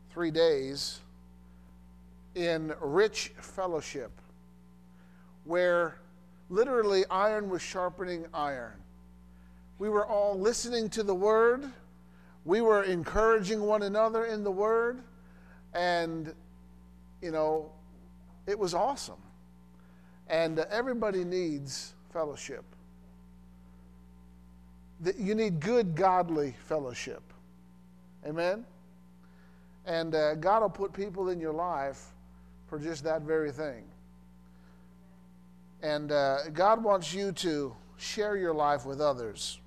3 days in rich fellowship where literally iron was sharpening iron. We were all listening to the Word. We were encouraging one another in the Word. And, it was awesome. And everybody needs fellowship. You need good, godly fellowship. Amen? And God will put people in your life for just that very thing. And God wants you to share your life with others.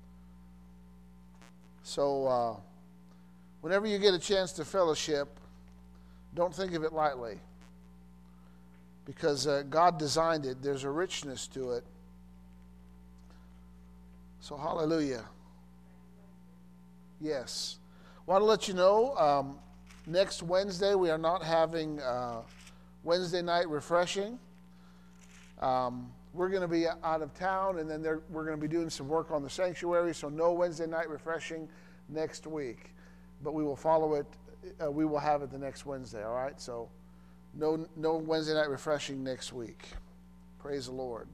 So whenever you get a chance to fellowship, don't think of it lightly. Because God designed it. There's a richness to it. So hallelujah. Yes. Want to let you know, next Wednesday we are not having Wednesday night refreshing. We're going to be out of town, and then we're going to be doing some work on the sanctuary, so no Wednesday night refreshing next week. But we will follow it. We will have it the next Wednesday, all right? So no Wednesday night refreshing next week. Praise the Lord.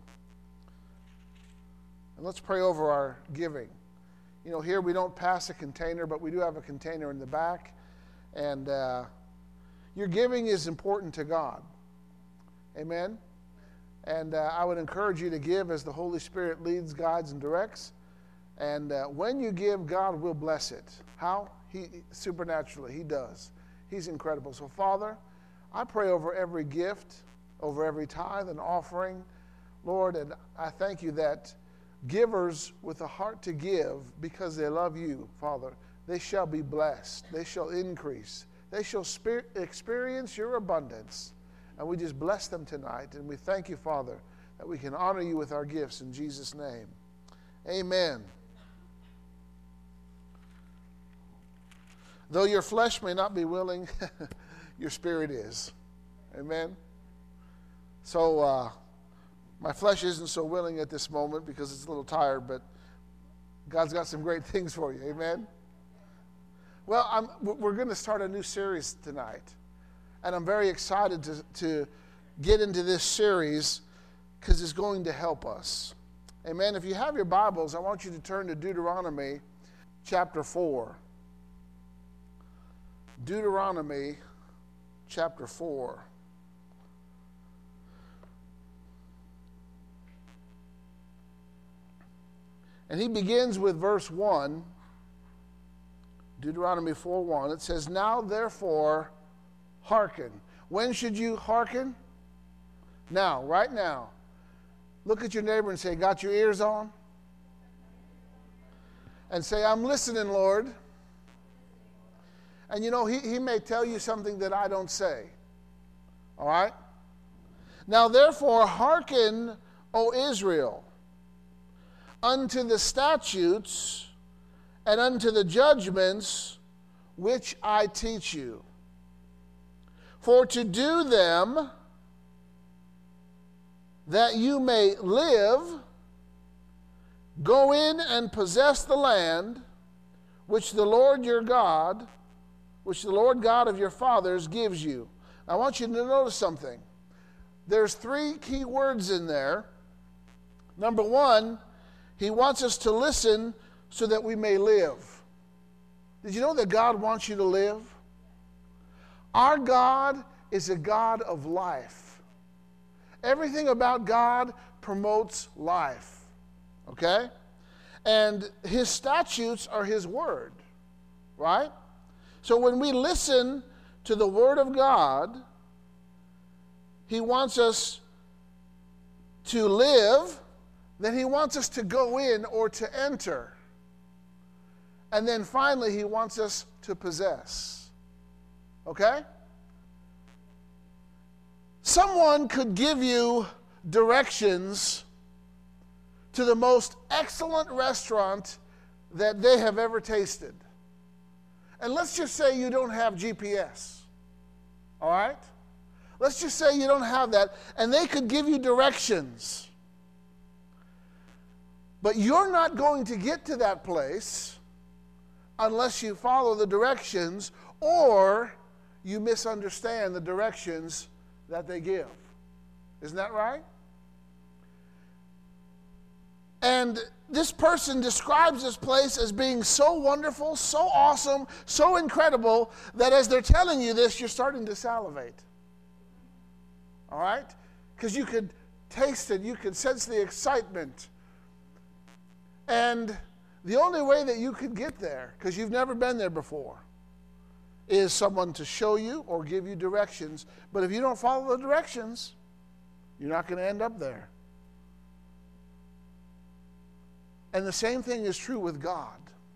And let's pray over our giving. Here we don't pass a container, but we do have a container in the back. And your giving is important to God. Amen? And I would encourage you to give as the Holy Spirit leads, guides, and directs. And when you give, God will bless it. How? Supernaturally, He does. He's incredible. So, Father, I pray over every gift, over every tithe and offering, Lord, and I thank you that givers with a heart to give because they love you, Father, they shall be blessed. They shall increase. They shall experience your abundance. And we just bless them tonight. And we thank you, Father, that we can honor you with our gifts in Jesus' name. Amen. Though your flesh may not be willing, your spirit is. Amen. So my flesh isn't so willing at this moment because it's a little tired, but God's got some great things for you. Amen. Well, we're going to start a new series tonight. And I'm very excited to get into this series because it's going to help us. Amen. If you have your Bibles, I want you to turn to Deuteronomy chapter 4. Deuteronomy chapter 4. And he begins with verse 1. Deuteronomy 4:1. It says, "Now therefore hearken." When should you hearken? Now, right now. Look at your neighbor and say, "Got your ears on?" And say, "I'm listening, Lord." And he may tell you something that I don't say. All right? "Now therefore hearken, O Israel, unto the statutes and unto the judgments which I teach you. For to do them, that you may live, go in and possess the land which the Lord your God, which the Lord God of your fathers gives you." I want you to notice something. There's 3 key words in there. Number 1, he wants us to listen so that we may live. Did you know that God wants you to live? Our God is a God of life. Everything about God promotes life. Okay? And his statutes are his word. Right? So when we listen to the word of God, he wants us to live, then he wants us to go in or to enter. And then finally, he wants us to possess. Okay? Someone could give you directions to the most excellent restaurant that they have ever tasted. And let's just say you don't have GPS. All right? Let's just say you don't have that. And they could give you directions. But you're not going to get to that place unless you follow the directions or you misunderstand the directions that they give. Isn't that right? And this person describes this place as being so wonderful, so awesome, so incredible, that as they're telling you this, you're starting to salivate. All right? Because you could taste it, you could sense the excitement. And the only way that you could get there, because you've never been there before, is someone to show you or give you directions. But if you don't follow the directions, you're not going to end up there. And the same thing is true with God.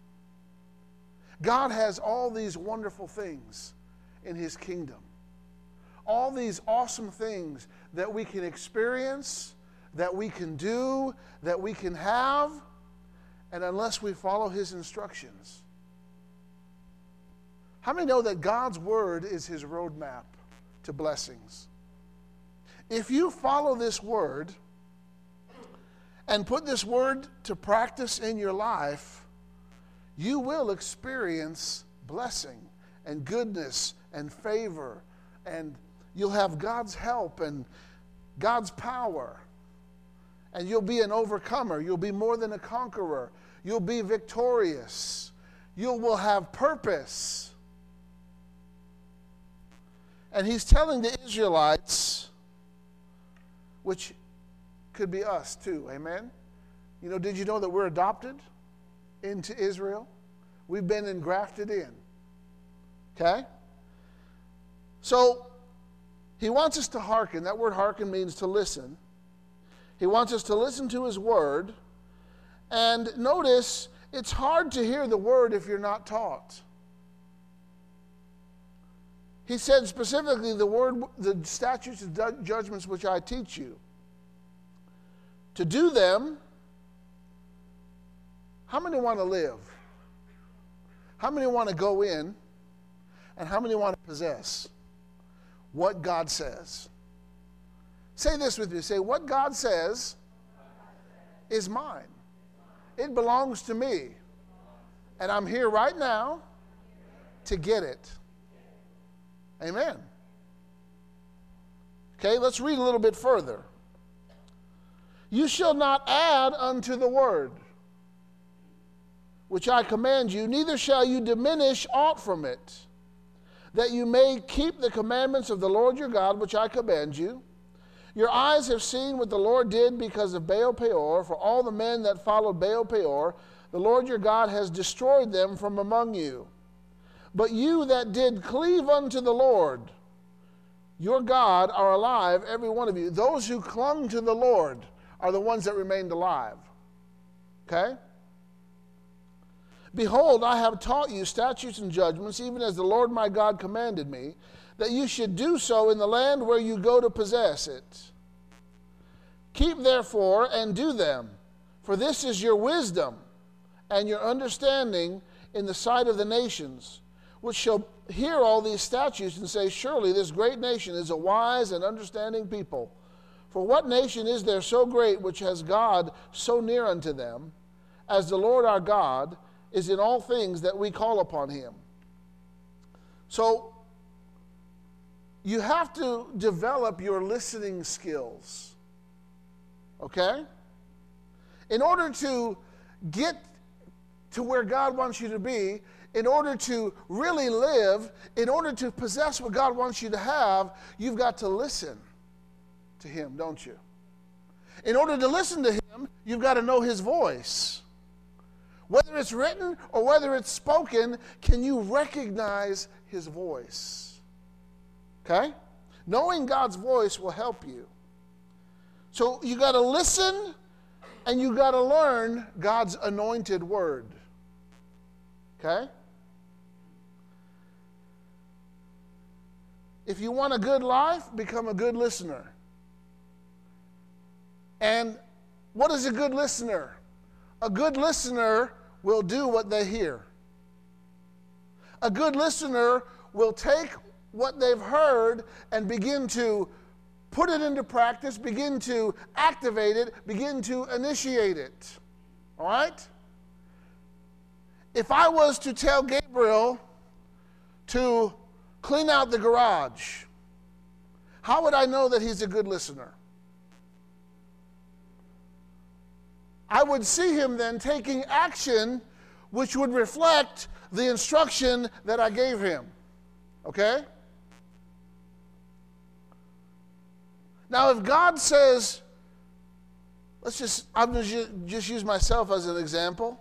God has all these wonderful things in His kingdom. All these awesome things that we can experience, that we can do, that we can have, and unless we follow His instructions. How many know that God's Word is His roadmap to blessings? If you follow this Word and put this Word to practice in your life, you will experience blessing and goodness and favor, and you'll have God's help and God's power, and you'll be an overcomer. You'll be more than a conqueror. You'll be victorious. You will have purpose. And He's telling the Israelites, which could be us too, amen? You know, did you know that we're adopted into Israel? We've been engrafted in. Okay? So, He wants us to hearken. That word hearken means to listen. He wants us to listen to His Word. And notice, it's hard to hear the Word if you're not taught. He said specifically the statutes and judgments which I teach you. To do them, how many want to live? How many want to go in? And how many want to possess what God says? Say this with me. Say, what God says is mine. It belongs to me. And I'm here right now to get it. Amen. Okay, let's read a little bit further. You shall not add unto the word which I command you, neither shall you diminish aught from it, that you may keep the commandments of the Lord your God, which I command you. Your eyes have seen what the Lord did because of Baal Peor. For all the men that followed Baal Peor, the Lord your God has destroyed them from among you. But you that did cleave unto the Lord your God are alive, every one of you. Those who clung to the Lord are the ones that remained alive. Okay? Behold, I have taught you statutes and judgments, even as the Lord my God commanded me, that you should do so in the land where you go to possess it. Keep therefore and do them, for this is your wisdom and your understanding in the sight of the nations, which shall hear all these statutes and say, surely this great nation is a wise and understanding people. For what nation is there so great which has God so near unto them, as the Lord our God is in all things that we call upon Him? So, you have to develop your listening skills. Okay? In order to get to where God wants you to be, in order to really live, in order to possess what God wants you to have, you've got to listen to Him, don't you? In order to listen to Him, you've got to know His voice. Whether it's written or whether it's spoken, can you recognize His voice? Okay? Knowing God's voice will help you. So you got to listen and you got to learn God's anointed word. Okay? If you want a good life, become a good listener. And what is a good listener? A good listener will do what they hear. A good listener will take what they've heard and begin to put it into practice, begin to activate it, begin to initiate it. All right? If I was to tell Gabriel to clean out the garage, how would I know that he's a good listener? I would see him then taking action which would reflect the instruction that I gave him. Okay? Now, if God says, I'm going to just use myself as an example.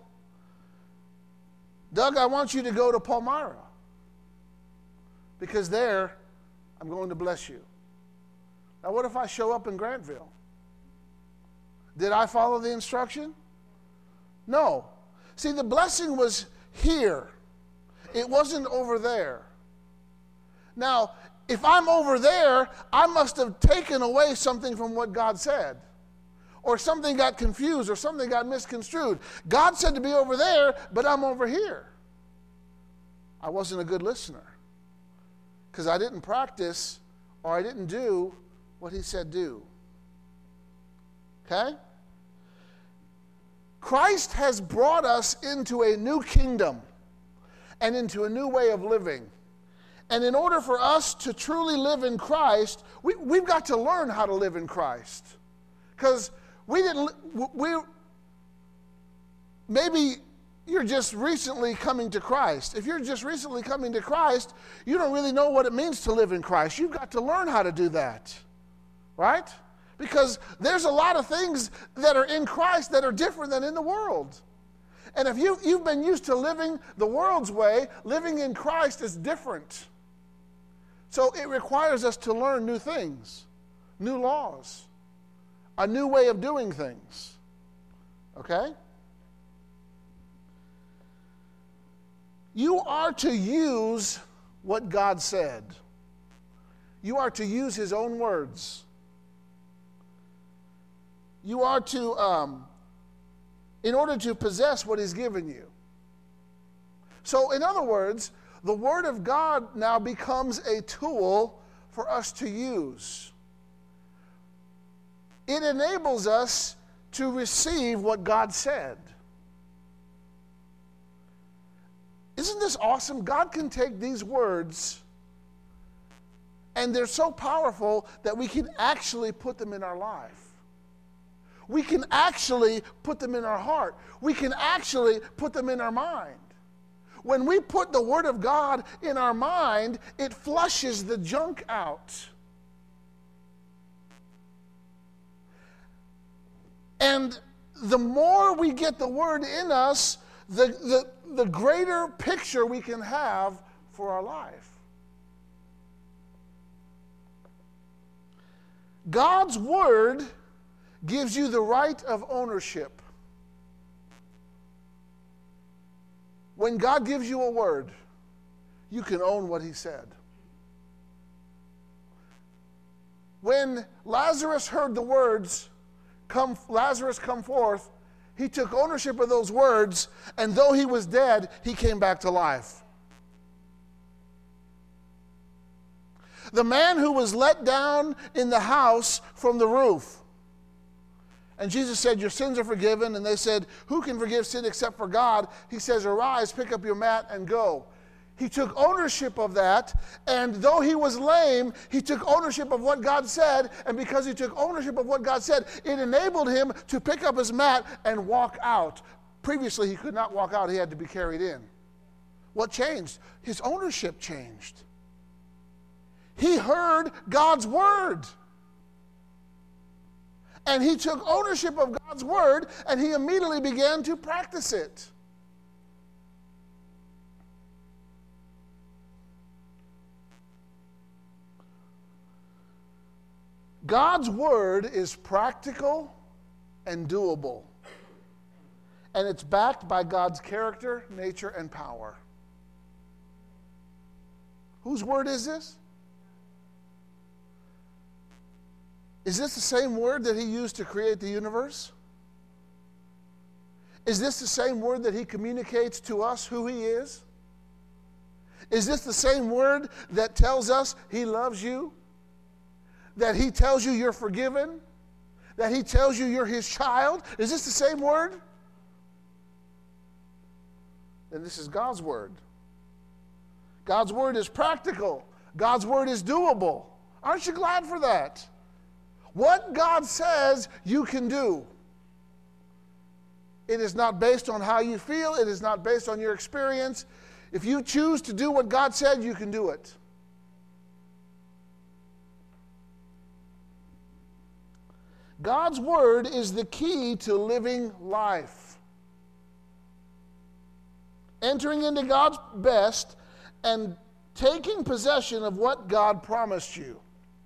Doug, I want you to go to Palmyra because there I'm going to bless you. Now, what if I show up in Grantville? Did I follow the instruction? No. See, the blessing was here. It wasn't over there. Now, if I'm over there, I must have taken away something from what God said. Or something got confused, or something got misconstrued. God said to be over there, but I'm over here. I wasn't a good listener because I didn't practice or I didn't do what he said do. Okay? Christ has brought us into a new kingdom and into a new way of living. And in order for us to truly live in Christ, we've got to learn how to live in Christ. Because maybe you're just recently coming to Christ. If you're just recently coming to Christ, you don't really know what it means to live in Christ. You've got to learn how to do that. Right? Because there's a lot of things that are in Christ that are different than in the world. And if you've been used to living the world's way, living in Christ is different. So it requires us to learn new things, new laws, a new way of doing things. Okay? You are to use what God said. You are to use his own words. You are to, in order to possess what he's given you. So in other words, the Word of God now becomes a tool for us to use. It enables us to receive what God said. Isn't this awesome? God can take these words, and they're so powerful that we can actually put them in our life. We can actually put them in our heart. We can actually put them in our mind. When we put the Word of God in our mind, it flushes the junk out. And the more we get the Word in us, the greater picture we can have for our life. God's Word gives you the right of ownership. When God gives you a word, you can own what he said. When Lazarus heard the words, Lazarus, come forth, he took ownership of those words, and though he was dead, he came back to life. The man who was let down in the house from the roof, and Jesus said, your sins are forgiven. And they said, who can forgive sin except for God? He says, arise, pick up your mat, and go. He took ownership of that. And though he was lame, he took ownership of what God said. And because he took ownership of what God said, it enabled him to pick up his mat and walk out. Previously, he could not walk out. He had to be carried in. What changed? His ownership changed. He heard God's word. And he took ownership of God's word, and he immediately began to practice it. God's word is practical and doable. And it's backed by God's character, nature, and power. Whose word is this? Is this the same word that he used to create the universe? Is this the same word that he communicates to us who he is? Is this the same word that tells us he loves you? That he tells you you're forgiven? That he tells you you're his child? Is this the same word? then this is God's word. God's word is practical. God's word is doable. Aren't you glad for that? What God says, you can do. It is not based on how you feel. It is not based on your experience. If you choose to do what God said, you can do it. God's word is the key to living life. Entering into God's best and taking possession of what God promised you.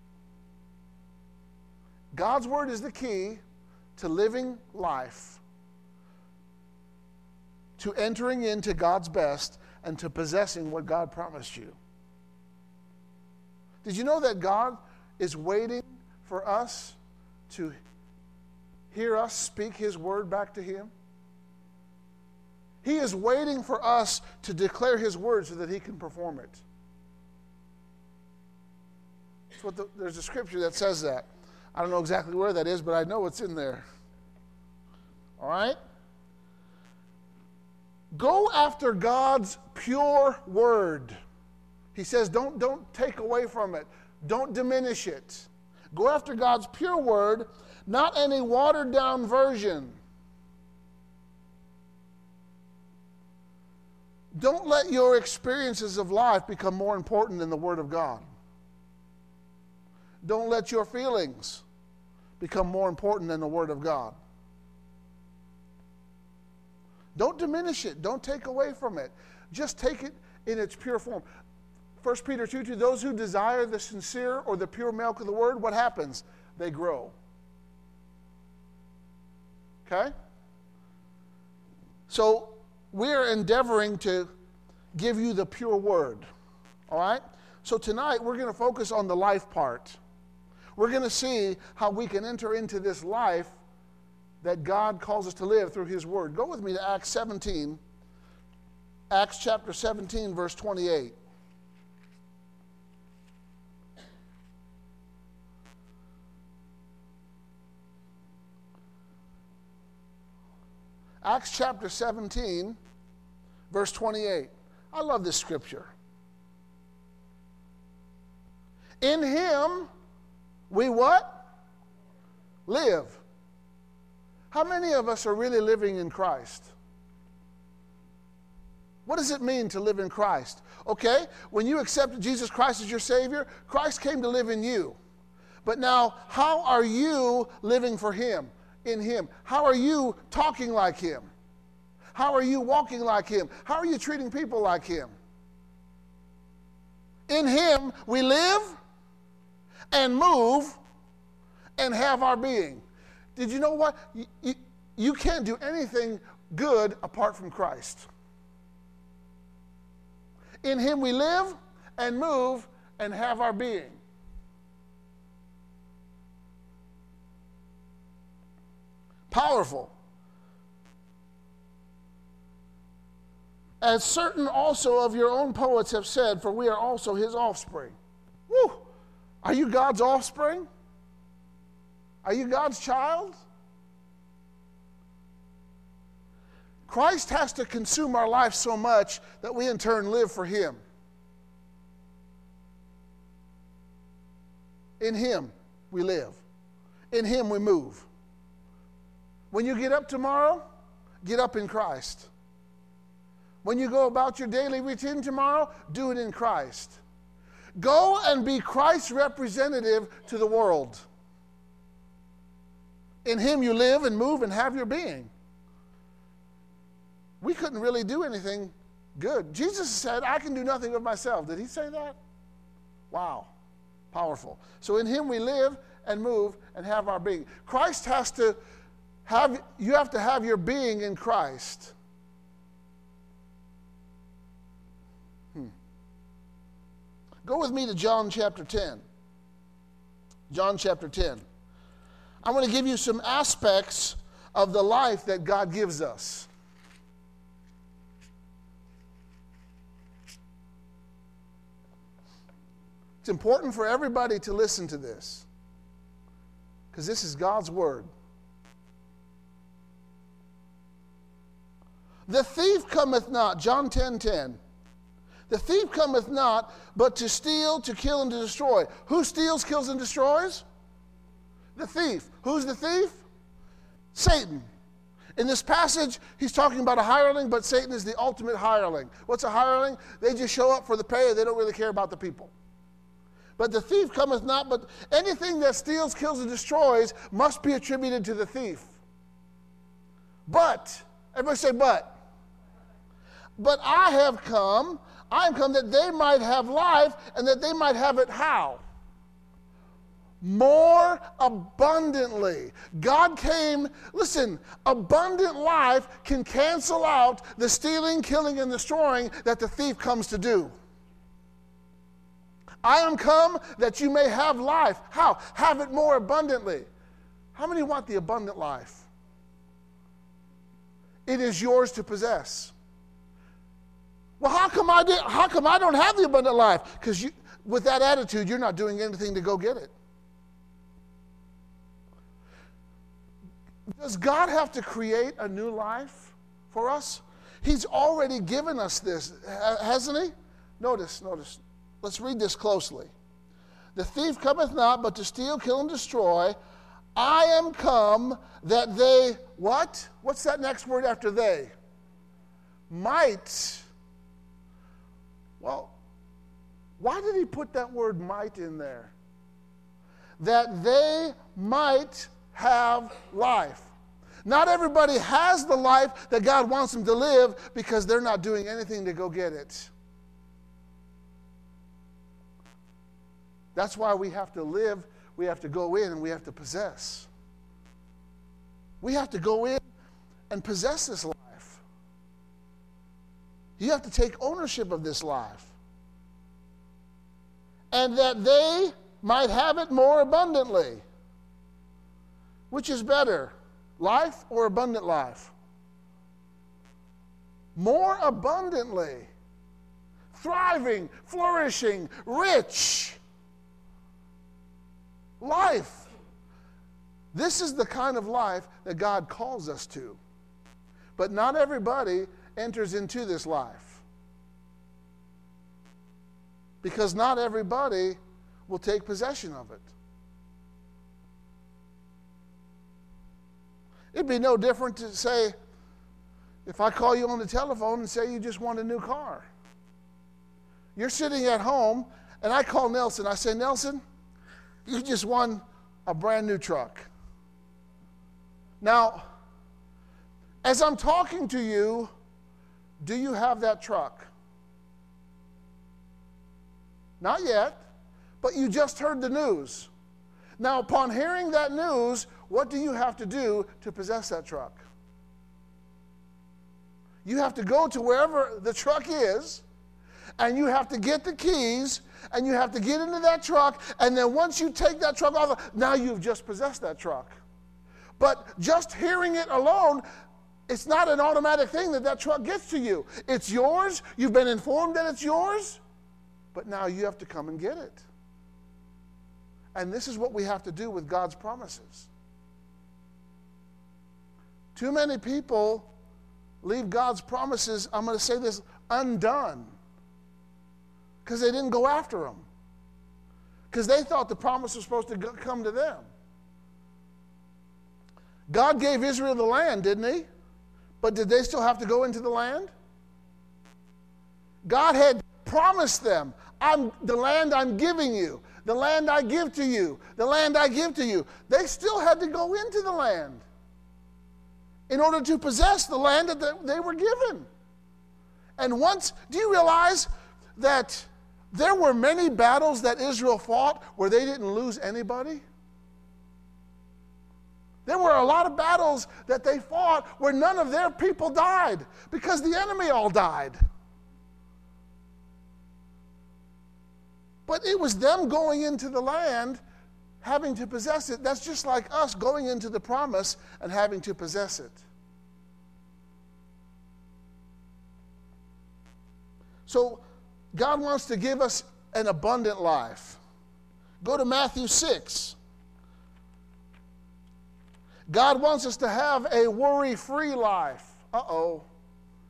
God's word is the key to living life, to entering into God's best and to possessing what God promised you. Did you know that God is waiting for us to hear us speak His word back to Him? He is waiting for us to declare His word so that He can perform it. There's a scripture that says that. I don't know exactly where that is, but I know it's in there. All right? Go after God's pure word. He says, don't take away from it. Don't diminish it. Go after God's pure word, not any watered down version. Don't let your experiences of life become more important than the word of God. Don't let your feelings become more important than the word of God. Don't diminish it. Don't take away from it. Just take it in its pure form. 1 Peter 2:2, those who desire the sincere or the pure milk of the word, what happens? They grow. Okay? So we are endeavoring to give you the pure word. All right? So tonight we're going to focus on the life part. We're going to see how we can enter into this life that God calls us to live through His word. Go with me to Acts 17. Acts chapter 17, verse 28. Acts chapter 17, verse 28. I love this scripture. In Him we what? Live. How many of us are really living in Christ? What does it mean to live in Christ? Okay, when you accepted Jesus Christ as your Savior, Christ came to live in you. But now, how are you living for Him, in Him? How are you talking like Him? How are you walking like Him? How are you treating people like Him? In Him we live and move and have our being. Did you know what? You can't do anything good apart from Christ. In Him we live and move and have our being. Powerful. As certain also of your own poets have said, for we are also His offspring. Woo! Are you God's offspring? Are you God's child? Christ has to consume our life so much that we in turn live for Him. In Him we live. In Him we move. When you get up tomorrow, get up in Christ. When you go about your daily routine tomorrow, do it in Christ. Go and be Christ's representative to the world. In Him you live and move and have your being. We couldn't really do anything good. Jesus said, I can do nothing of myself. Did He say that? Wow. Powerful. So in Him we live and move and have our being. Christ has to have, you have to have your being in Christ. Go with me to John chapter 10. John chapter 10. I want to give you some aspects of the life that God gives us. It's important for everybody to listen to this, because this is God's word. The thief cometh not, John 10:10. The thief cometh not, but to steal, to kill, and to destroy. Who steals, kills, and destroys? The thief. Who's the thief? Satan. In this passage, he's talking about a hireling, but Satan is the ultimate hireling. What's a hireling? They just show up for the pay, and they don't really care about the people. But the thief cometh not, but anything that steals, kills, and destroys must be attributed to the thief. But, everybody say but. But I am come that they might have life, and that they might have it how? More abundantly. God came, listen, abundant life can cancel out the stealing, killing, and destroying that the thief comes to do. I am come that you may have life. How? Have it more abundantly. How many want the abundant life? It is yours to possess. Well, how come I don't have the abundant life? Because with that attitude, you're not doing anything to go get it. Does God have to create a new life for us? He's already given us this, hasn't he? Notice. Let's read this closely. The thief cometh not, but to steal, kill, and destroy. I am come that they, what? What's that next word after they? Might. Well, why did he put that word might in there? That they might have life. Not everybody has the life that God wants them to live because they're not doing anything to go get it. That's why we have to live, we have to go in, and we have to possess. We have to go in and possess this life. You have to take ownership of this life. And that they might have it more abundantly. Which is better, life or abundant life? More abundantly. Thriving, flourishing, rich. Life. This is the kind of life that God calls us to. But not everybody enters into this life. Because not everybody will take possession of it. It'd be no different to say, if I call you on the telephone and say you just want a new car. You're sitting at home, and I call Nelson. I say, Nelson, you just won a brand new truck. Now, as I'm talking to you, do you have that truck? Not yet, but you just heard the news. Now, upon hearing that news, what do you have to do to possess that truck? You have to go to wherever the truck is, and you have to get the keys, and you have to get into that truck, and then once you take that truck off, now you've just possessed that truck. But just hearing it alone, it's not an automatic thing that truck gets to you. It's yours. You've been informed that it's yours, but now you have to come and get it. And this is what we have to do with God's promises. Too many people leave God's promises, I'm going to say this, undone. Because they didn't go after them. Because they thought the promise was supposed to come to them. God gave Israel the land, didn't he? But did they still have to go into the land? God had promised them, the land I'm giving you, the land I give to you, the land I give to you. They still had to go into the land in order to possess the land that they were given. And once, do you realize that there were many battles that Israel fought where they didn't lose anybody? There were a lot of battles that they fought where none of their people died because the enemy all died. But it was them going into the land, having to possess it. That's just like us going into the promise and having to possess it. So God wants to give us an abundant life. Go to Matthew 6. God wants us to have a worry-free life. Uh-oh.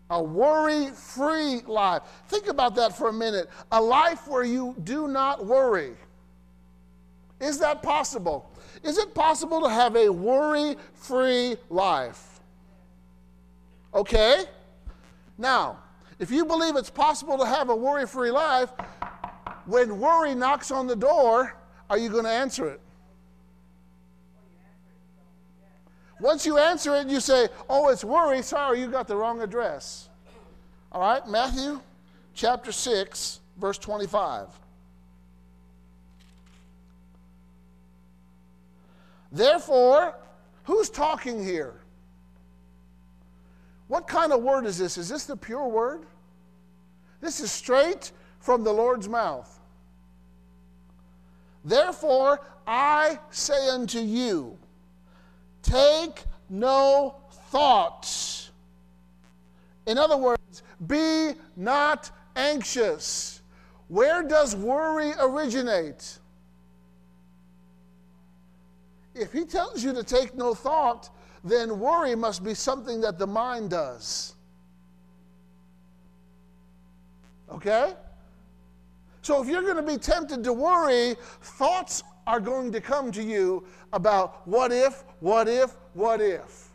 A worry-free life. Think about that for a minute. A life where you do not worry. Is that possible? Is it possible to have a worry-free life? Okay? Now, if you believe it's possible to have a worry-free life, when worry knocks on the door, are you going to answer it? Once you answer it, you say, oh, it's worry. Sorry, you got the wrong address. All right, Matthew chapter 6, verse 25. Therefore, who's talking here? What kind of word is this? Is this the pure word? This is straight from the Lord's mouth. Therefore, I say unto you, take no thought. In other words, be not anxious. Where does worry originate? If he tells you to take no thought, then worry must be something that the mind does. Okay? So if you're going to be tempted to worry, thoughts are going to come to you about what if, what if, what if.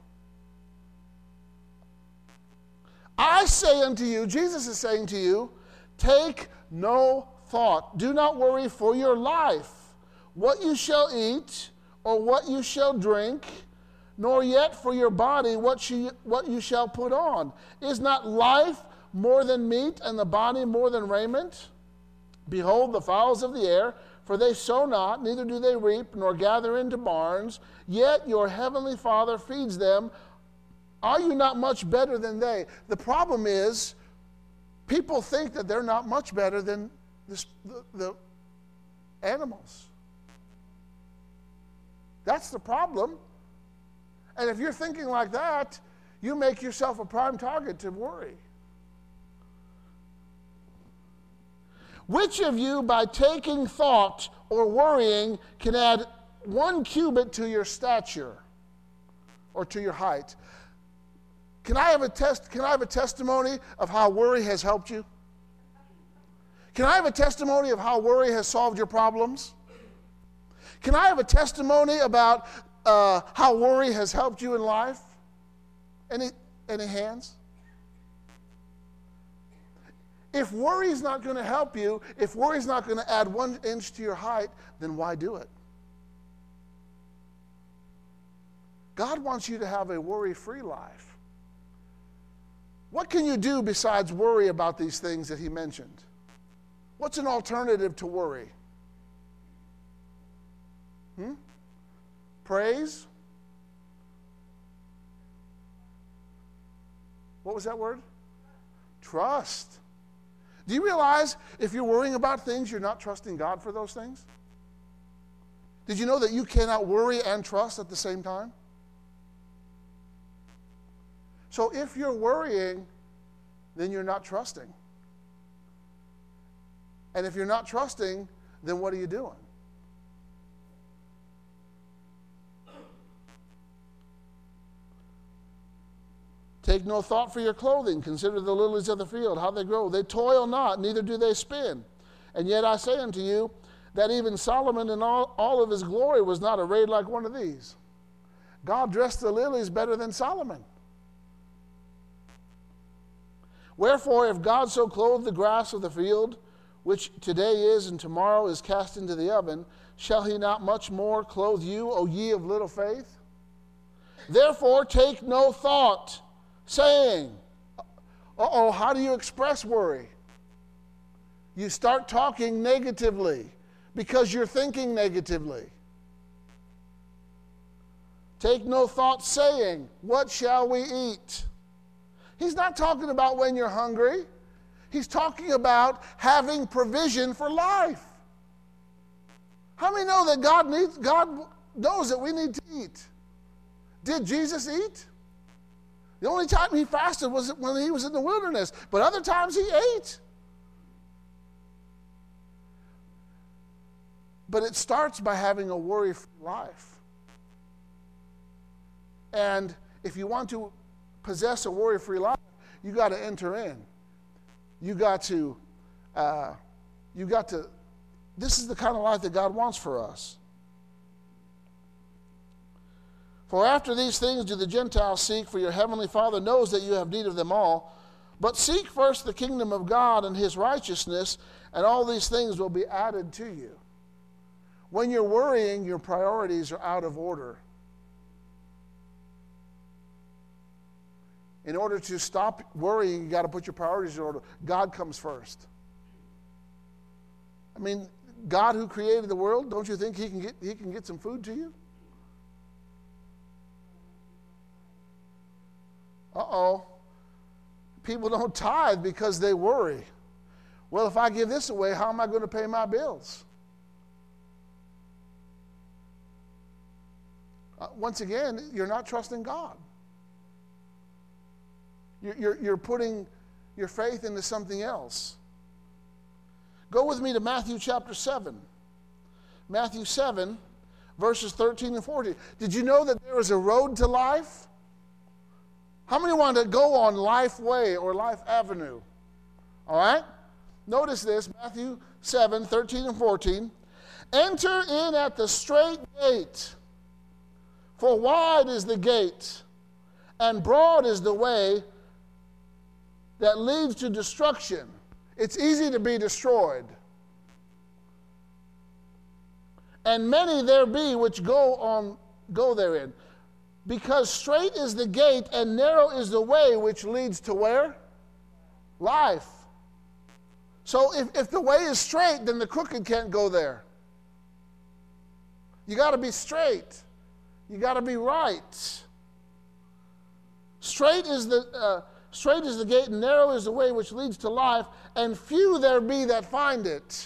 I say unto you, Jesus is saying to you, take no thought. Do not worry for your life, what you shall eat or what you shall drink, nor yet for your body what you shall put on. Is not life more than meat, and the body more than raiment? Behold the fowls of the air, for they sow not, neither do they reap, nor gather into barns, yet your heavenly Father feeds them. Are you not much better than they? The problem is, people think that they're not much better than the animals. That's the problem. And if you're thinking like that, you make yourself a prime target to worry. Which of you, by taking thought or worrying, can add 1 cubit to your stature or to your height? Can I have a testimony of how worry has helped you? Can I have a testimony of how worry has solved your problems? Can I have a testimony about how worry has helped you in life? Any hands? If worry is not going to help you, if worry is not going to add 1 inch to your height, then why do it? God wants you to have a worry-free life. What can you do besides worry about these things that he mentioned? What's an alternative to worry? Praise? What was that word? Trust. Do you realize if you're worrying about things, you're not trusting God for those things? Did you know that you cannot worry and trust at the same time? So if you're worrying, then you're not trusting. And if you're not trusting, then what are you doing? Take no thought for your clothing. Consider the lilies of the field, how they grow. They toil not, neither do they spin. And yet I say unto you, that even Solomon in all of his glory was not arrayed like one of these. God dressed the lilies better than Solomon. Wherefore, if God so clothe the grass of the field, which today is and tomorrow is cast into the oven, shall he not much more clothe you, O ye of little faith? Therefore take no thought, saying, how do you express worry? You start talking negatively because you're thinking negatively. Take no thought, saying, what shall we eat? He's not talking about when you're hungry. He's talking about having provision for life. How many know that God knows that we need to eat? Did Jesus eat? The only time he fasted was when he was in the wilderness, but other times he ate. But it starts by having a worry-free life. And if you want to possess a worry-free life, you got to enter in. You got to, this is the kind of life that God wants for us. For after these things do the Gentiles seek, for your heavenly Father knows that you have need of them all. But seek first the kingdom of God and his righteousness, and all these things will be added to you. When you're worrying, your priorities are out of order. In order to stop worrying, you got to put your priorities in order. God comes first. I mean, God who created the world, don't you think he can get some food to you? Uh-oh. People don't tithe because they worry. Well, if I give this away, how am I going to pay my bills? Once again, you're not trusting God. You're putting your faith into something else. Go with me to Matthew chapter 7. Matthew 7, verses 13 and 14. Did you know that there is a road to life? How many want to go on Life Way or Life Avenue? All right? Notice this, Matthew 7, 13 and 14. Enter in at the straight gate, for wide is the gate, and broad is the way that leads to destruction. It's easy to be destroyed. And many there be which go therein. Because straight is the gate and narrow is the way which leads to where? Life. So if the way is straight, then the crooked can't go there. You got to be straight. You got to be right. Straight is the gate and narrow is the way which leads to life, and few there be that find it.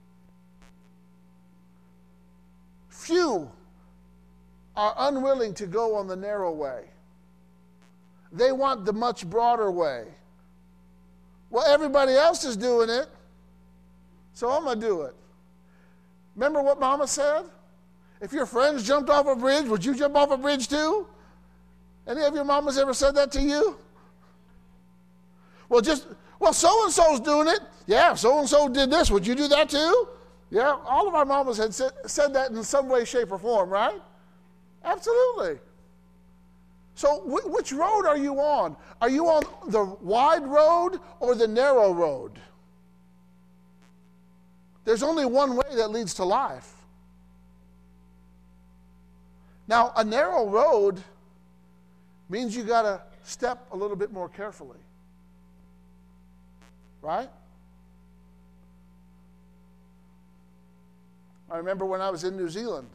Few are unwilling to go on the narrow way. They want the much broader way. Well, everybody else is doing it, so I'm going to do it. Remember what Mama said? If your friends jumped off a bridge, would you jump off a bridge too? Any of your mamas ever said that to you? Well, so-and-so's doing it. Yeah, so-and-so did this. Would you do that too? Yeah, all of our mamas had said that in some way, shape, or form, right? Absolutely. So which road are you on? Are you on the wide road or the narrow road? There's only one way that leads to life. Now, a narrow road means you got to step a little bit more carefully. Right? I remember when I was in New Zealand,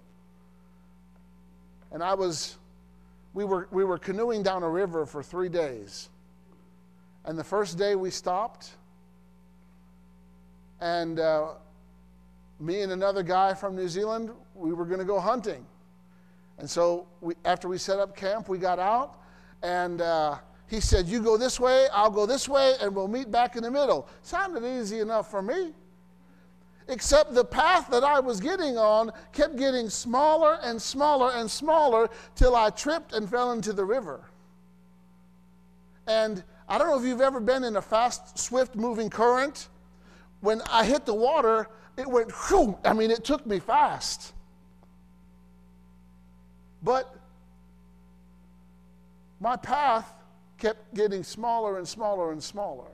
and we were canoeing down a river for 3 days. And the first day we stopped, and me and another guy from New Zealand, we were going to go hunting. And so after we set up camp, we got out, and he said, you go this way, I'll go this way, and we'll meet back in the middle. Sounded easy enough for me. Except the path that I was getting on kept getting smaller and smaller and smaller till I tripped and fell into the river. And I don't know if you've ever been in a fast, swift-moving current. When I hit the water, it went, whew, I mean, it took me fast. But my path kept getting smaller and smaller and smaller.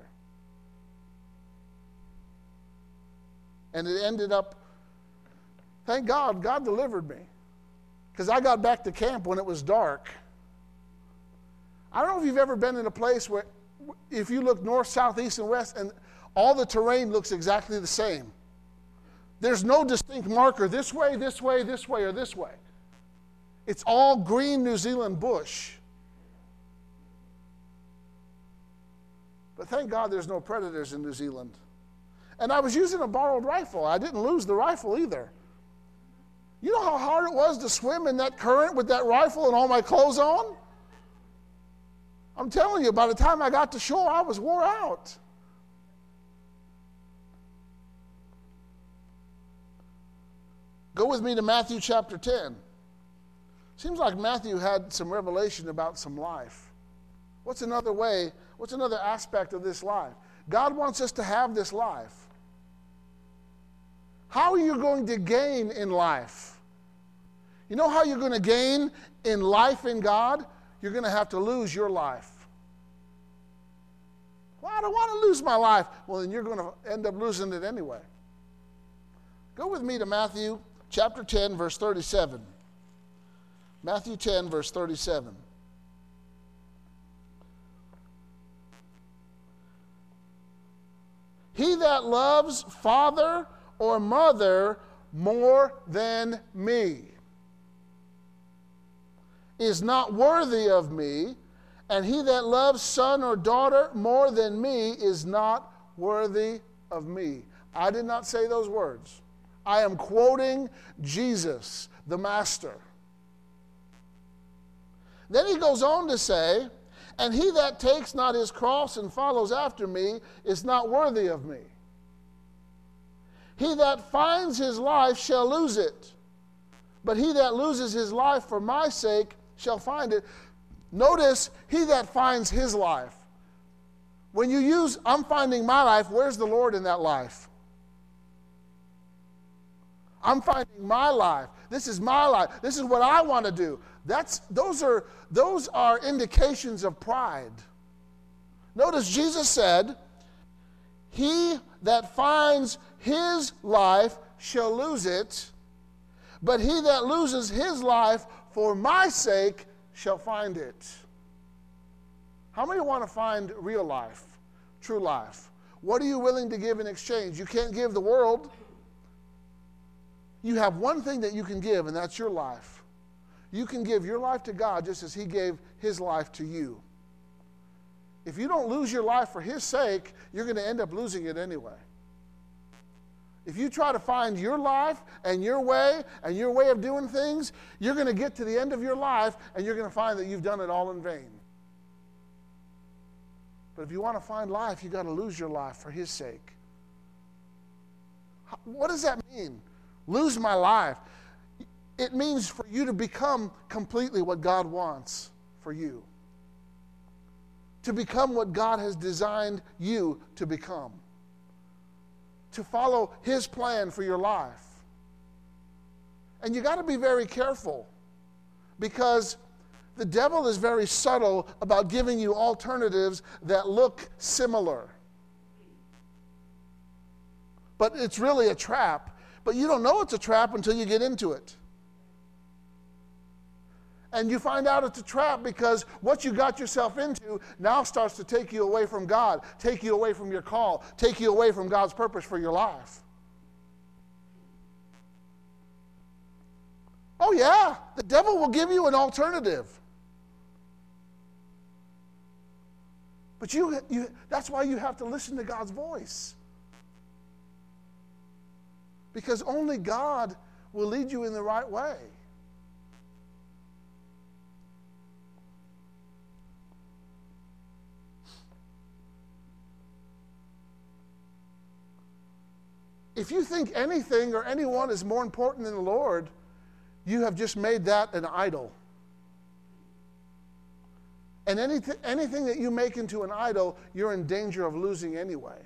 And it ended up, thank God, God delivered me. Because I got back to camp when it was dark. I don't know if you've ever been in a place where if you look north, south, east, and west, and all the terrain looks exactly the same. There's no distinct marker this way, this way, this way, or this way. It's all green New Zealand bush. But thank God there's no predators in New Zealand. And I was using a borrowed rifle. I didn't lose the rifle either. You know how hard it was to swim in that current with that rifle and all my clothes on? I'm telling you, by the time I got to shore, I was wore out. Go with me to Matthew chapter 10. Seems like Matthew had some revelation about some life. What's another way? What's another aspect of this life? God wants us to have this life. How are you going to gain in life? You know how you're going to gain in life in God? You're going to have to lose your life. Well, I don't want to lose my life. Well, then you're going to end up losing it anyway. Go with me to Matthew chapter 10, verse 37. Matthew 10, verse 37. He that loves father or mother more than me is not worthy of me, and he that loves son or daughter more than me is not worthy of me. I did not say those words. I am quoting Jesus, the Master. Then he goes on to say, and he that takes not his cross and follows after me is not worthy of me. He that finds his life shall lose it, but he that loses his life for my sake shall find it. Notice, he that finds his life. When you use, I'm finding my life, where's the Lord in that life? I'm finding my life. This is my life. This is what I want to do. Those are indications of pride. Notice Jesus said, he that finds his life shall lose it, but he that loses his life for my sake shall find it. How many want to find real life, true life? What are you willing to give in exchange? You can't give the world. You have one thing that you can give, and that's your life. You can give your life to God just as he gave his life to you. If you don't lose your life for his sake, you're going to end up losing it anyway. If you try to find your life and your way of doing things, you're going to get to the end of your life and you're going to find that you've done it all in vain. But if you want to find life, you've got to lose your life for his sake. What does that mean? Lose my life. It means for you to become completely what God wants for you. To become what God has designed you to become. To follow his plan for your life. And you got to be very careful, because the devil is very subtle about giving you alternatives that look similar. But it's really a trap. But you don't know it's a trap until you get into it. And you find out it's a trap because what you got yourself into now starts to take you away from God, take you away from your call, take you away from God's purpose for your life. Oh yeah, the devil will give you an alternative. But that's why you have to listen to God's voice. Because only God will lead you in the right way. If you think anything or anyone is more important than the Lord, you have just made that an idol. And anything that you make into an idol, you're in danger of losing anyway.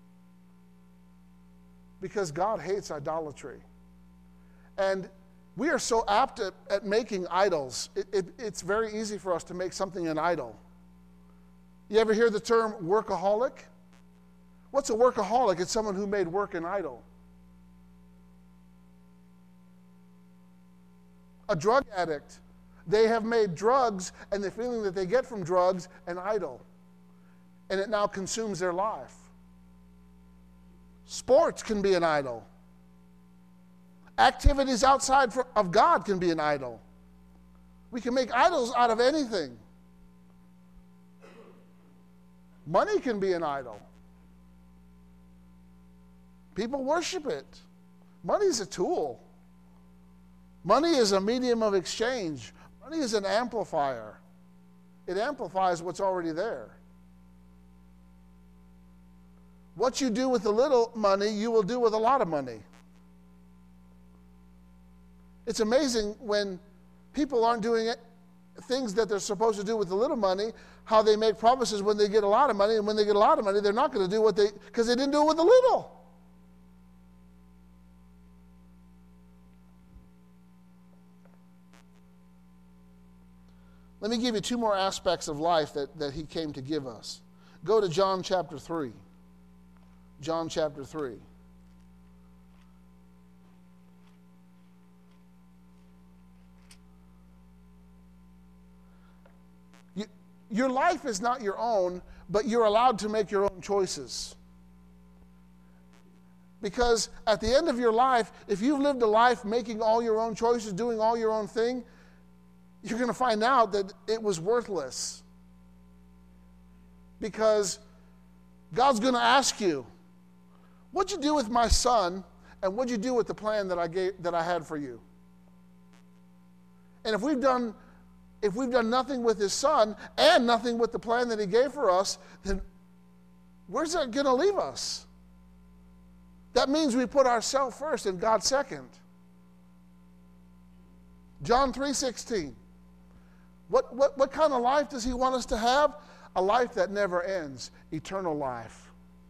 Because God hates idolatry. And we are so apt at making idols. It's very easy for us to make something an idol. You ever hear the term workaholic? What's a workaholic? It's someone who made work an idol. A drug addict. They have made drugs and the feeling that they get from drugs an idol. And it now consumes their life. Sports can be an idol. Activities outside of God can be an idol. We can make idols out of anything. Money can be an idol. People worship it. Money is a tool. Money is a medium of exchange. Money is an amplifier. It amplifies what's already there. What you do with a little money, you will do with a lot of money. It's amazing when people aren't doing things that they're supposed to do with the little money, how they make promises when they get a lot of money, and when they get a lot of money, they're not going to do because they didn't do it with the little. Let me give you two more aspects of life that he came to give us. Go to John chapter 3. John chapter 3. Your life is not your own, but you're allowed to make your own choices. Because at the end of your life, if you've lived a life making all your own choices, doing all your own thing, you're going to find out that it was worthless. Because God's going to ask you, what'd you do with my son, and what'd you do with the plan that I had for you? And if we've done nothing with his son and nothing with the plan that he gave for us, then where's that going to leave us? That means we put ourselves first and God second. John 3:16. What kind of life does he want us to have? A life that never ends, eternal life.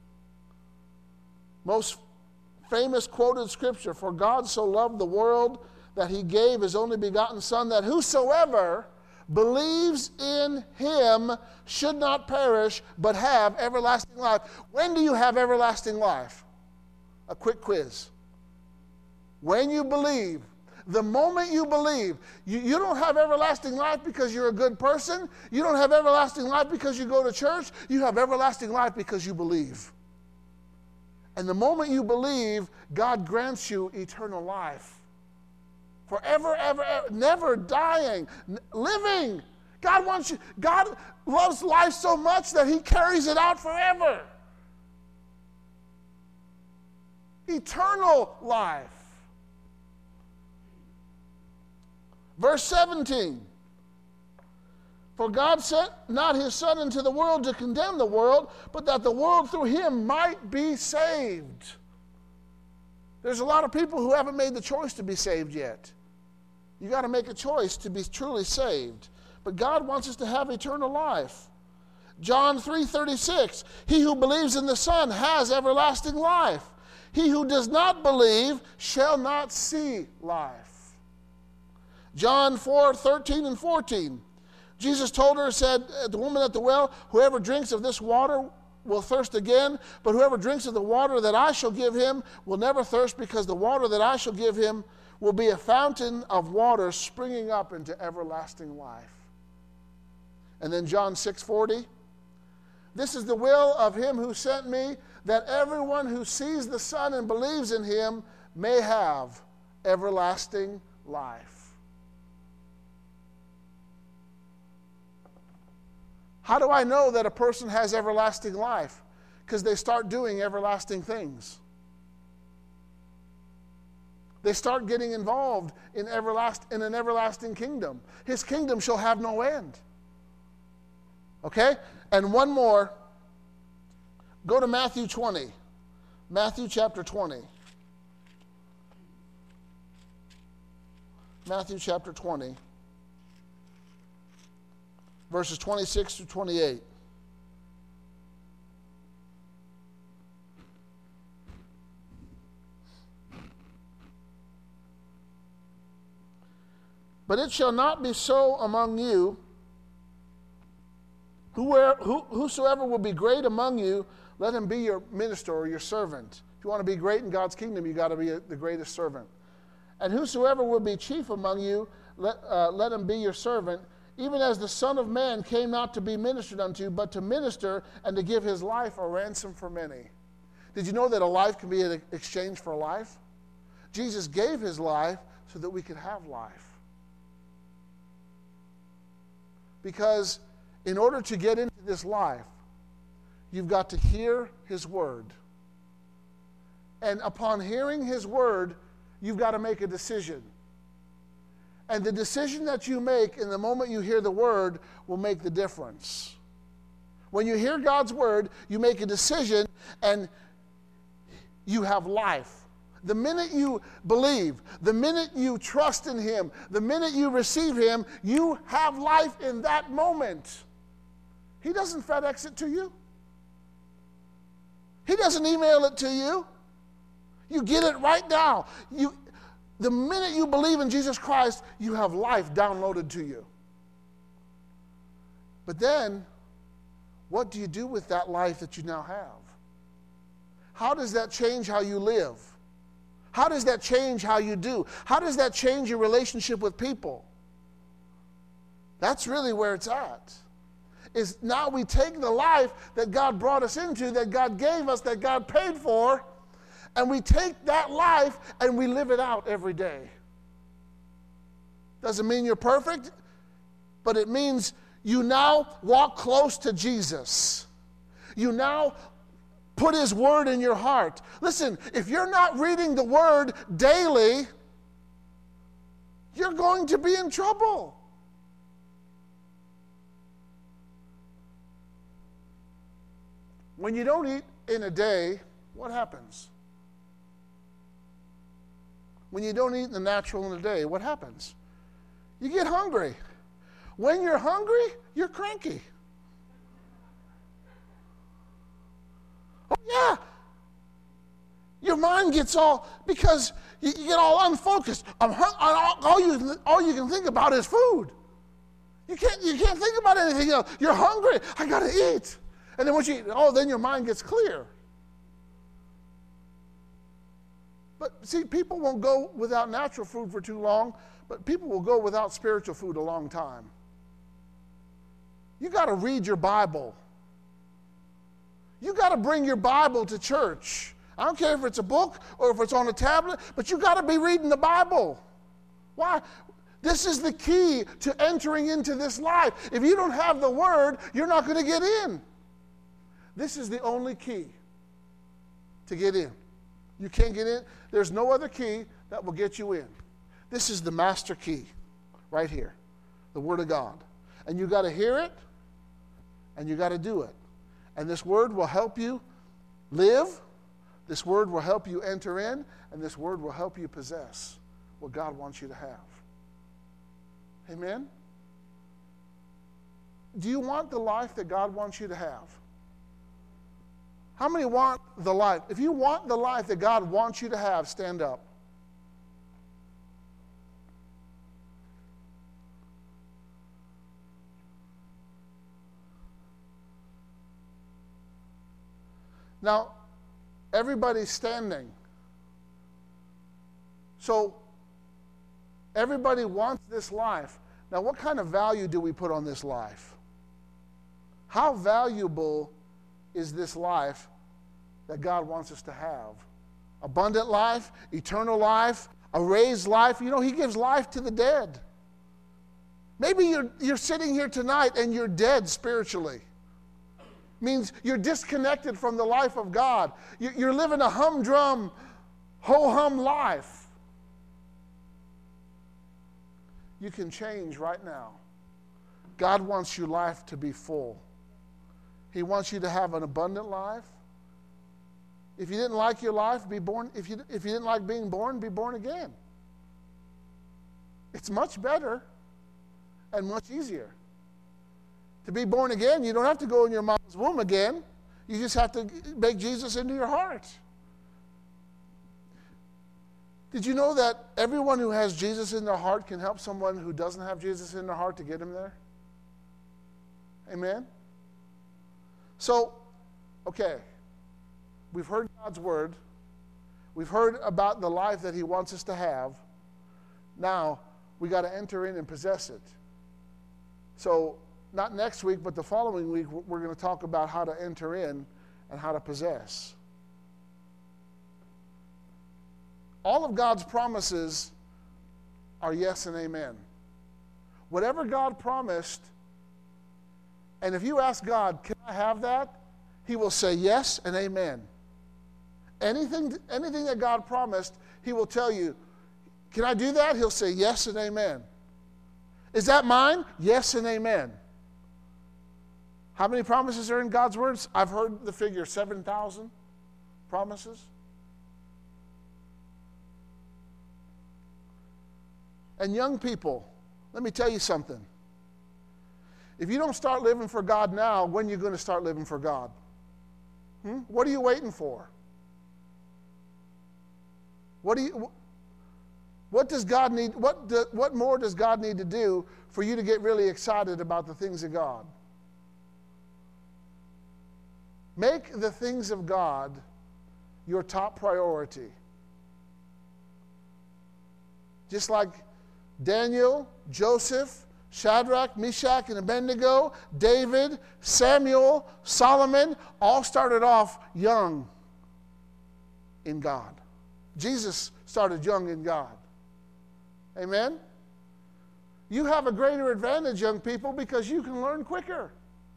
Most famous quoted scripture, for God so loved the world that he gave his only begotten Son, that whosoever believes in him should not perish, but have everlasting life. When do you have everlasting life? A quick quiz. When you believe. The moment you believe. You don't have everlasting life because you're a good person. You don't have everlasting life because you go to church. You have everlasting life because you believe. And the moment you believe, God grants you eternal life. Forever, ever, never dying, living. God wants you. God loves life so much that he carries it out forever. Eternal life. Verse 17. For God sent not his Son into the world to condemn the world, but that the world through him might be saved. There's a lot of people who haven't made the choice to be saved yet. You got to make a choice to be truly saved. But God wants us to have eternal life. John 3:36, he who believes in the Son has everlasting life. He who does not believe shall not see life. John 4:13 and 14. Jesus told her, said, the woman at the well, whoever drinks of this water will thirst again, but whoever drinks of the water that I shall give him will never thirst, because the water that I shall give him will be a fountain of water springing up into everlasting life. And then John 6:40, this is the will of him who sent me, that everyone who sees the Son and believes in him may have everlasting life. How do I know that a person has everlasting life? Because they start doing everlasting things. They start getting involved in an everlasting kingdom. His kingdom shall have no end. Okay? And one more. Go to Matthew 20. Matthew chapter 20. Matthew chapter 20. Verses 26 to 28. But it shall not be so among you. Whosoever will be great among you, let him be your minister or your servant. If you want to be great in God's kingdom, you've got to be the greatest servant. And whosoever will be chief among you, let him be your servant, even as the Son of Man came not to be ministered unto, but to minister and to give his life a ransom for many. Did you know that a life can be an exchange for a life? Jesus gave his life so that we could have life. Because in order to get into this life, you've got to hear his word. And upon hearing his word, you've got to make a decision. And the decision that you make in the moment you hear the word will make the difference. When you hear God's word, you make a decision and you have life. The minute you believe, the minute you trust in Him, the minute you receive Him, you have life in that moment. He doesn't FedEx it to you. He doesn't email it to you. You get it right now. The minute you believe in Jesus Christ, you have life downloaded to you. But then, what do you do with that life that you now have? How does that change how you live? How does that change how you do? How does that change your relationship with people? That's really where it's at. Is now we take the life that God brought us into, that God gave us, that God paid for, and we take that life and we live it out every day. Doesn't mean you're perfect, but it means you now walk close to Jesus. You now put His Word in your heart. Listen, if you're not reading the Word daily, you're going to be in trouble. When you don't eat in a day, what happens? When you don't eat in the natural in a day, what happens? You get hungry. When you're hungry, you're cranky. Oh, yeah. Your mind gets all, because you get all unfocused. All you can think about is food. You can't think about anything else. You're hungry. I got to eat. And then once you eat, then your mind gets clear. But see, people won't go without natural food for too long, but people will go without spiritual food a long time. You got to read your Bible. You got to bring your Bible to church. I don't care if it's a book or if it's on a tablet, but you got to be reading the Bible. Why? This is the key to entering into this life. If you don't have the Word, you're not going to get in. This is the only key to get in. You can't get in. There's no other key that will get you in. This is the master key right here, the Word of God. And you got to hear it, and you got to do it. And this Word will help you live. This Word will help you enter in, and this Word will help you possess what God wants you to have. Amen? Do you want the life that God wants you to have? How many want the life? If you want the life that God wants you to have, stand up. Now, everybody's standing. So, everybody wants this life. Now, what kind of value do we put on this life? How valuable is this life that God wants us to have? Abundant life, eternal life, a raised life. You know, He gives life to the dead. Maybe you're sitting here tonight and you're dead spiritually. Means you're disconnected from the life of God. You're living a humdrum, ho-hum life. You can change right now. God wants your life to be full. He wants you to have an abundant life. If you didn't like your life, be born. If you didn't like being born, be born again. It's much better and much easier. To be born again, you don't have to go in your mom's womb again. You just have to make Jesus into your heart. Did you know that everyone who has Jesus in their heart can help someone who doesn't have Jesus in their heart to get him there? Amen? So, okay, we've heard God's word. We've heard about the life that He wants us to have. Now, we got to enter in and possess it. So, not next week, but the following week, we're going to talk about how to enter in and how to possess. All of God's promises are yes and amen. Whatever God promised, and if you ask God, can I have that? He will say yes and amen. Anything that God promised, He will tell you, can I do that? He'll say yes and amen. Is that mine? Yes and amen. How many promises are in God's words? I've heard the figure 7,000 promises. And young people, let me tell you something. If you don't start living for God now, when are you going to start living for God? What are you waiting for? What does God need? What more does God need to do for you to get really excited about the things of God? Make the things of God your top priority. Just like Daniel, Joseph, Shadrach, Meshach, and Abednego, David, Samuel, Solomon, all started off young in God. Jesus started young in God. Amen? You have a greater advantage, young people, because you can learn quicker.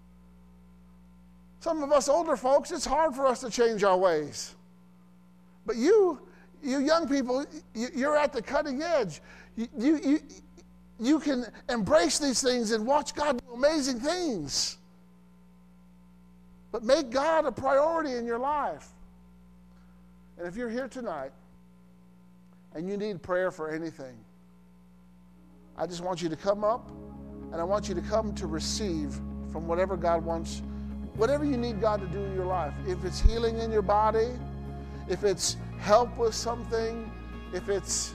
Some of us older folks, it's hard for us to change our ways. But you young people, you're at the cutting edge. You can embrace these things and watch God do amazing things. But make God a priority in your life. And if you're here tonight and you need prayer for anything, I just want you to come up, and I want you to come to receive from whatever God wants, whatever you need God to do in your life. If it's healing in your body, if it's help with something, if it's,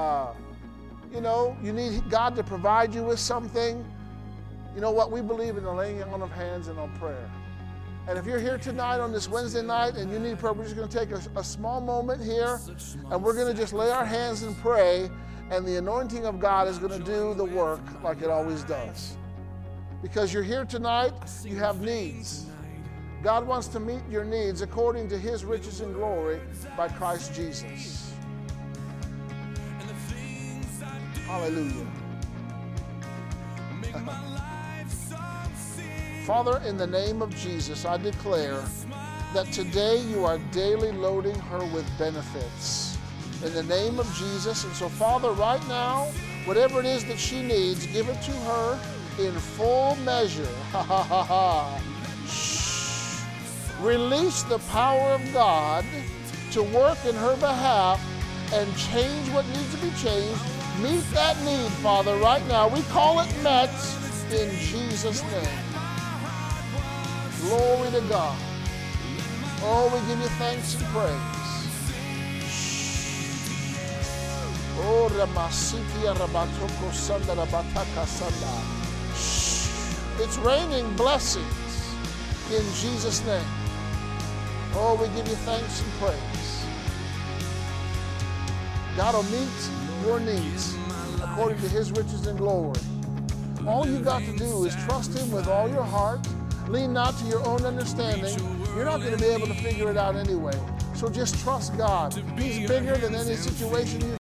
you need God to provide you with something. You know what? We believe in the laying on of hands and on prayer. And if you're here tonight on this Wednesday night and you need prayer, we're just going to take a small moment here, and we're going to just lay our hands and pray, and the anointing of God is going to do the work like it always does. Because you're here tonight, you have needs. God wants to meet your needs according to His riches and glory by Christ Jesus. Hallelujah. Father, in the name of Jesus, I declare that today you are daily loading her with benefits. In the name of Jesus. And so, Father, right now, whatever it is that she needs, give it to her in full measure. Ha ha ha ha. Shh. Release the power of God to work in her behalf and change what needs to be changed. Meet that need, Father, right now. We call it met in Jesus' name. Glory to God. Oh, we give you thanks and praise. Oh, Ramasikia Rabatoko Sanda Rabataka Sanda. It's raining blessings in Jesus' name. Oh, we give you thanks and praise. God will meet your needs according to His riches and glory. All you got to do is trust Him with all your heart. Lean not to your own understanding. You're not going to be able to figure it out anyway. So just trust God. He's bigger than any situation you